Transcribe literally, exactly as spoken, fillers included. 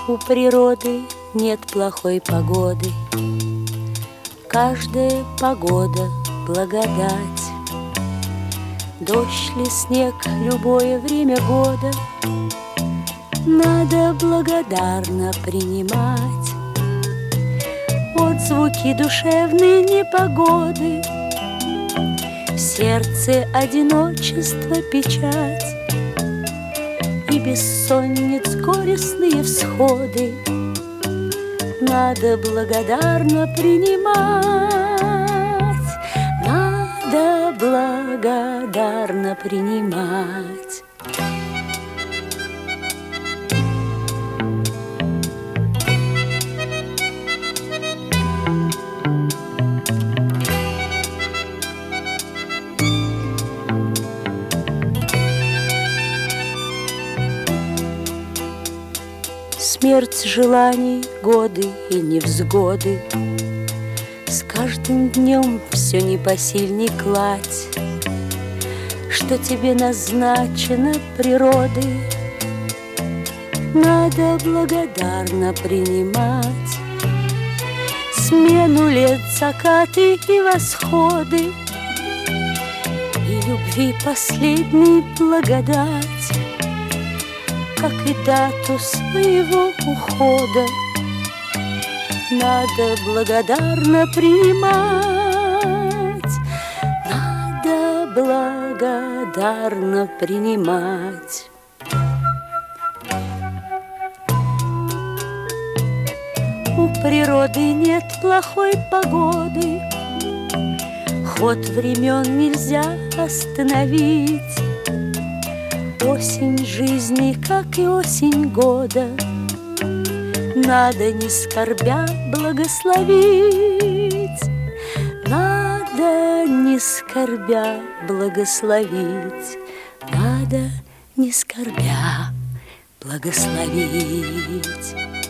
У природы нет плохой погоды, каждая погода — благодать. Дождь ли, снег, любое время года надо благодарно принимать. Отзвуки душевной непогоды, в сердце одиночество, печать и бессонниц горестные всходы надо благодарно принимать, надо благодарно принимать. Смерть желаний, годы и невзгоды, с каждым днем все непосильней кладь, что тебе назначено природой, надо благодарно принимать. Смену лет, закаты и восходы, и любви последней благодать, как и дату своего ухода надо благодарно принимать, надо благодарно принимать. У природы нет плохой погоды, ход времен нельзя остановить. Осень жизни, как и осень года, надо не скорбя благословить, надо не скорбя благословить, надо не скорбя благословить.